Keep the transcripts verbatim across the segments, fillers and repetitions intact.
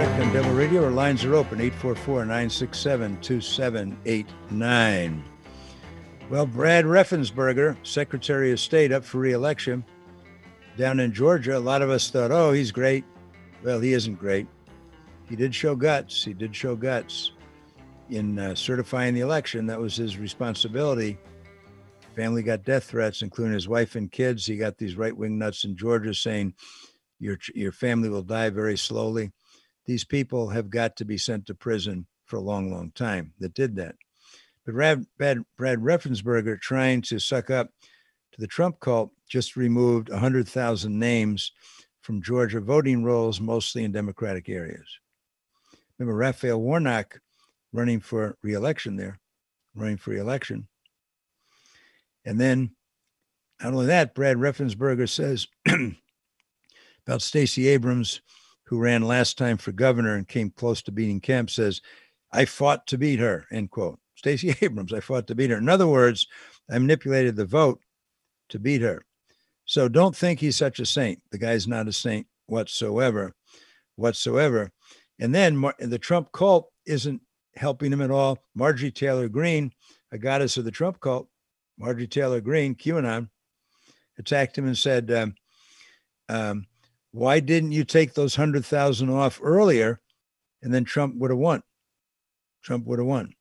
back on Devil Radio. Our lines are open, eight four four, nine six seven, two seven eight nine. Well, Brad Raffensperger, Secretary of State, up for re-election down in Georgia. A lot of us thought, oh, he's great. Well, he isn't great. He did show guts. He did show guts in uh, certifying the election. That was his responsibility. Family got death threats, including his wife and kids. He got these right-wing nuts in Georgia saying your your family will die very slowly. These people have got to be sent to prison for a long, long time that did that. But Brad, Brad, Brad Raffensperger, trying to suck up to the Trump cult, just removed one hundred thousand names from Georgia voting rolls, mostly in Democratic areas. Remember Raphael Warnock running for re-election there, running for re-election. And then not only that, Brad Raffensperger says about Stacey Abrams, who ran last time for governor and came close to beating Kemp, says, I fought to beat her, end quote. Stacey Abrams, I fought to beat her. In other words, I manipulated the vote to beat her. So don't think he's such a saint. The guy's not a saint whatsoever, whatsoever. And then the Trump cult isn't helping him at all. Marjorie Taylor Greene, a goddess of the Trump cult, Marjorie Taylor Greene, QAnon, attacked him and said, um, um, why didn't you take those one hundred thousand off earlier? And then Trump would have won. Trump would have won.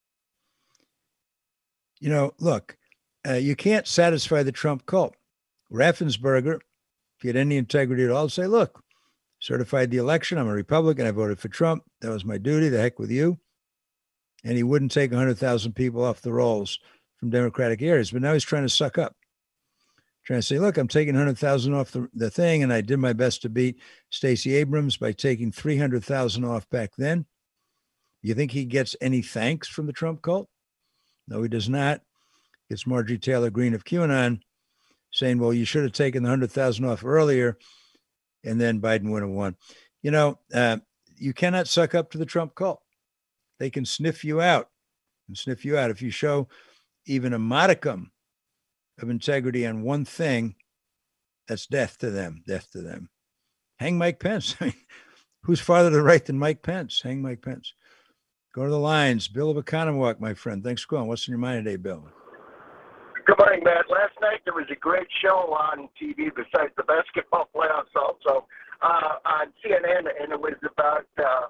You know, look, uh, you can't satisfy the Trump cult. Raffensperger, if he had any integrity at all, say, look, certified the election. I'm a Republican. I voted for Trump. That was my duty. The heck with you. And he wouldn't take one hundred thousand people off the rolls from Democratic areas. But now he's trying to suck up. Trying to say, look, I'm taking one hundred thousand off the, the thing, and I did my best to beat Stacey Abrams by taking three hundred thousand off back then. You think he gets any thanks from the Trump cult? No, he does not. It's Marjorie Taylor Greene of QAnon saying, well, you should have taken the one hundred thousand off earlier, and then Biden would have won. You know, uh, you cannot suck up to the Trump cult. They can sniff you out and sniff you out. If you show even a modicum of integrity on one thing, that's death to them, death to them. Hang Mike Pence. I mean, who's farther to the right than Mike Pence? Hang Mike Pence. Go to the lines. Bill of Economwalk, my friend. Thanks for calling. What's in your mind today, Bill? Good morning, Matt. Last night there was a great show on T V besides the basketball playoffs also uh, on C N N, and it was about uh,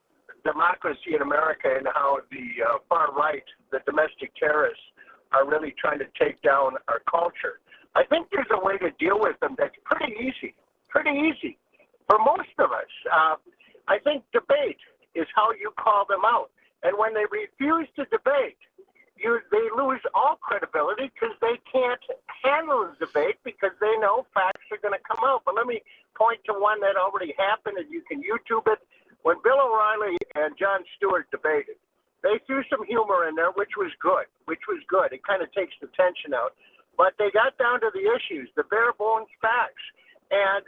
democracy in America and how the uh, far right, the domestic terrorists, are really trying to take down our culture. I think there's a way to deal with them that's pretty easy, pretty easy for most of us. Uh, I think debate is how you call them out. And when they refuse to debate, you, they lose all credibility because they can't handle the debate because they know facts are going to come out. But let me point to one that already happened, and you can YouTube it. When Bill O'Reilly and Jon Stewart debated, they threw some humor in there, which was good, which was good. It kind of takes the tension out. But they got down to the issues, the bare bones facts. And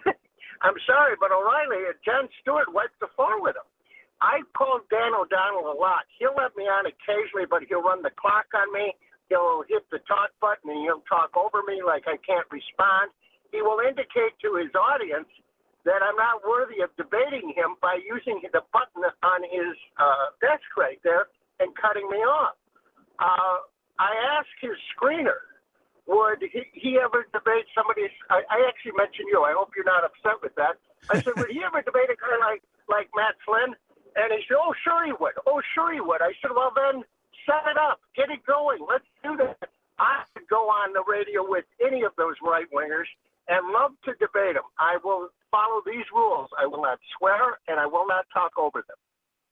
I'm sorry, but O'Reilly and Jon Stewart wiped the floor with him. I called Dan O'Donnell a lot. He'll let me on occasionally, but he'll run the clock on me. He'll hit the talk button, and he'll talk over me like I can't respond. He will indicate to his audience that I'm not worthy of debating him by using the button on his uh, desk right there and cutting me off. Uh, I asked his screener, would he, he ever debate somebody? I, I actually mentioned you. I hope you're not upset with that. I said, would he ever debate a guy like, like Matt Flynn? And he said, oh, sure he would. Oh, sure he would. I said, well, then set it up. Get it going. Let's do that. I could go on the radio with any of those right-wingers and love to debate them. I will follow these rules. I will not swear, and I will not talk over them.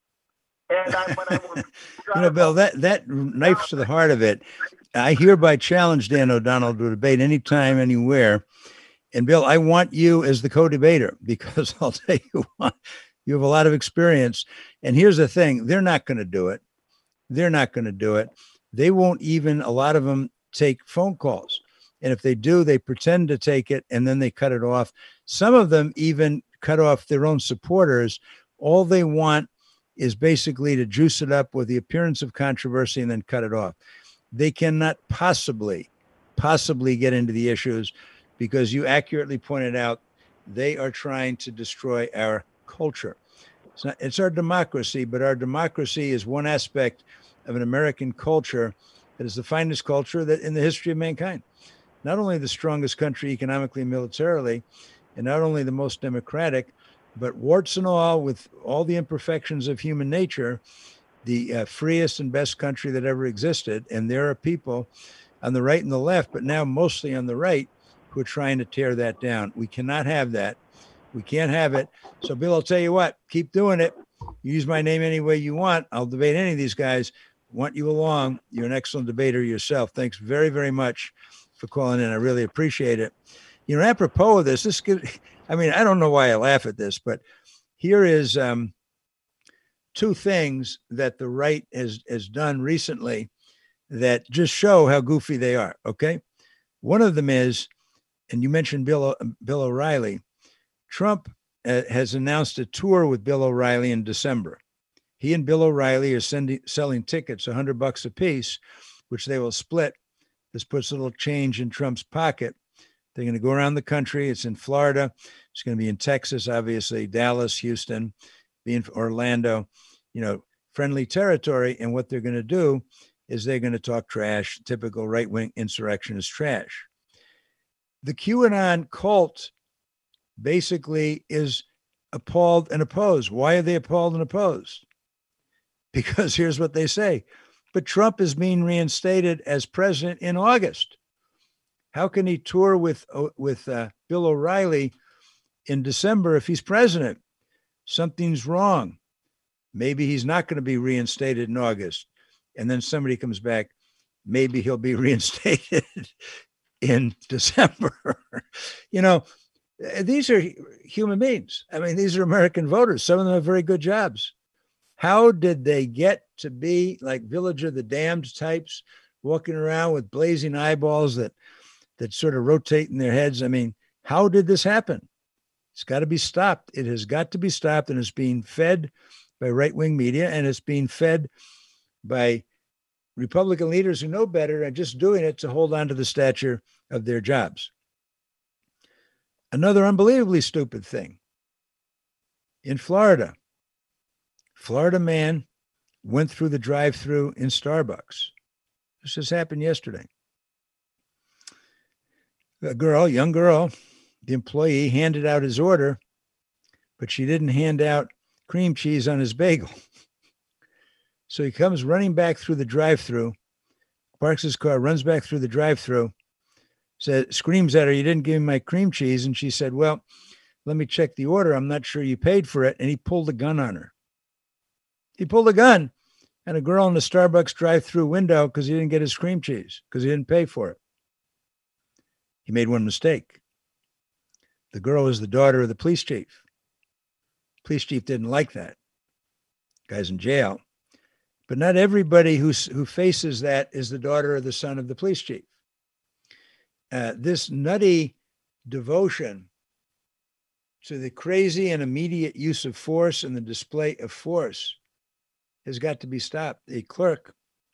And I, but I will you know, Bill, that, that knifes to the heart of it. I hereby challenge Dan O'Donnell to debate anytime, anywhere. And Bill, I want you as the co-debater because I'll tell you what, you have a lot of experience. And here's the thing, they're not going to do it. They're not going to do it. They won't even, a lot of them, take phone calls. And if they do, they pretend to take it and then they cut it off. Some of them even cut off their own supporters. All they want is basically to juice it up with the appearance of controversy and then cut it off. They cannot possibly, possibly get into the issues because you accurately pointed out they are trying to destroy our culture. It's not, it's our democracy, but our democracy is one aspect of an American culture that is the finest culture that in the history of mankind. Not only the strongest country economically and militarily, and not only the most democratic, but warts and all, with all the imperfections of human nature, the uh, freest and best country that ever existed. And there are people on the right and the left, but now mostly on the right, who are trying to tear that down. We cannot have that. We can't have it. So, Bill, I'll tell you what, keep doing it. Use my name any way you want. I'll debate any of these guys. Want you along. You're an excellent debater yourself. Thanks very, very much for calling in. I really appreciate it. You know, apropos of this, this could, I mean, I don't know why I laugh at this, but here is um, two things that the right has, has done recently that just show how goofy they are, okay? One of them is, and you mentioned Bill, Bill O'Reilly, Trump uh, has announced a tour with Bill O'Reilly in December. He and Bill O'Reilly are sending, selling tickets, a hundred bucks a piece, which they will split. This puts a little change in Trump's pocket. They're going to go around the country. It's in Florida. It's going to be in Texas, obviously, Dallas, Houston, be in Orlando, you know, friendly territory. And what they're going to do is they're going to talk trash, typical right-wing insurrectionist trash. The QAnon cult basically is appalled and opposed. Why are they appalled and opposed? Because here's what they say. But Trump is being reinstated as president in August. How can he tour with, with uh, Bill O'Reilly in December if he's president? Something's wrong. Maybe he's not going to be reinstated in August. And then somebody comes back. Maybe he'll be reinstated in December. You know, these are human beings. I mean, these are American voters. Some of them have very good jobs. How did they get to be like Village of the Damned types, walking around with blazing eyeballs that that sort of rotate in their heads? I mean, how did this happen? It's got to be stopped. It has got to be stopped, and it's being fed by right-wing media, and it's being fed by Republican leaders who know better and just doing it to hold on to the stature of their jobs. Another unbelievably stupid thing. In Florida, Florida man went through the drive-through in Starbucks. This just happened yesterday. A girl, young girl, the employee handed out his order, but she didn't hand out cream cheese on his bagel. So he comes running back through the drive-through, parks his car, runs back through the drive-through, said, screams at her, "You didn't give me my cream cheese." And she said, "Well, let me check the order. I'm not sure you paid for it." And he pulled a gun on her. He pulled a gun on a girl in the Starbucks drive-through window because he didn't get his cream cheese, because he didn't pay for it. He made one mistake. The girl was the daughter of the police chief. Police chief didn't like that. Guy's in jail. But not everybody who, who faces that is the daughter or the son of the police chief. Uh, this nutty devotion to the crazy and immediate use of force and the display of force has got to be stopped. A clerk,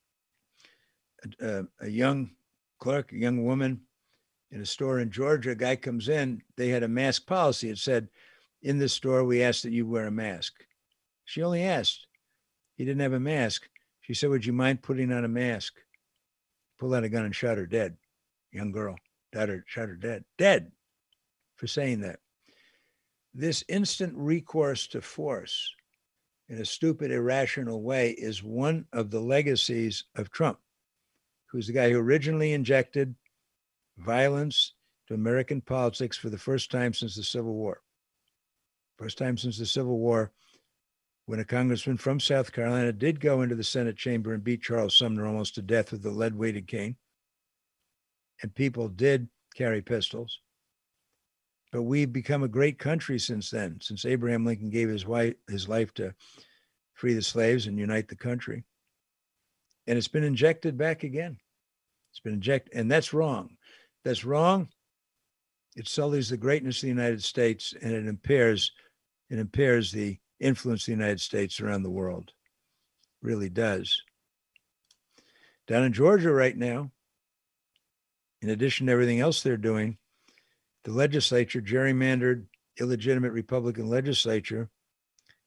a, a young clerk, a young woman in a store in Georgia, a guy comes in, they had a mask policy. It said, "In this store, we ask that you wear a mask." She only asked. He didn't have a mask. She said, "Would you mind putting on a mask?" Pulled out a gun and shot her dead. Young girl, shot her, shot her dead. Dead for saying that. This instant recourse to force in a stupid, irrational way is one of the legacies of Trump, who's the guy who originally injected violence to American politics for the first time since the Civil War. First time since the Civil War, when a congressman from South Carolina did go into the Senate chamber and beat Charles Sumner almost to death with a lead-weighted cane. And people did carry pistols. But we've become a great country since then, since Abraham Lincoln gave his, wife, his life to free the slaves and unite the country. And it's been injected back again. It's been injected, and that's wrong. That's wrong. It sullies the greatness of the United States, and it impairs, it impairs the influence of the United States around the world. It really does. Down in Georgia right now, in addition to everything else they're doing, the legislature, gerrymandered, illegitimate Republican legislature,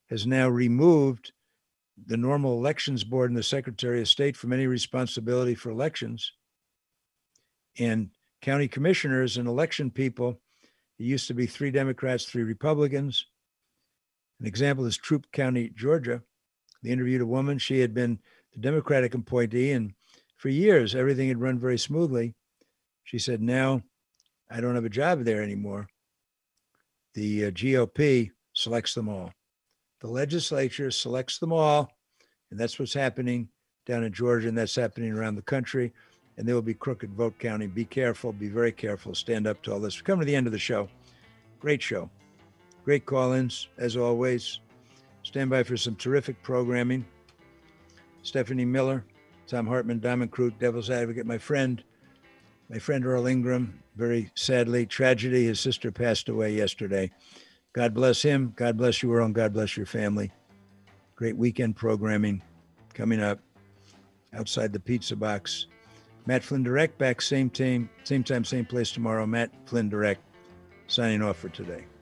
has now removed the normal elections board and the Secretary of State from any responsibility for elections. And county commissioners and election people, it used to be three Democrats, three Republicans. An example is Troup County, Georgia. They interviewed a woman. She had been the Democratic appointee, and for years, everything had run very smoothly. She said, now I don't have a job there anymore. The uh, G O P selects them all. The legislature selects them all, and that's what's happening down in Georgia, and that's happening around the country. And there will be crooked vote counting. Be careful. Be very careful. Stand up to all this. We're coming to the end of the show. Great show. Great call-ins, as always. Stand by for some terrific programming. Stephanie Miller, Tom Hartman, Diamond Crute, Devil's Advocate, my friend, my friend Earl Ingram, very sadly, tragedy. His sister passed away yesterday. God bless him. God bless you, Earl, and God bless your family. Great weekend programming coming up outside the pizza box. Matt Flynn Direct back same time, same time, same place tomorrow. Matt Flynn Direct signing off for today.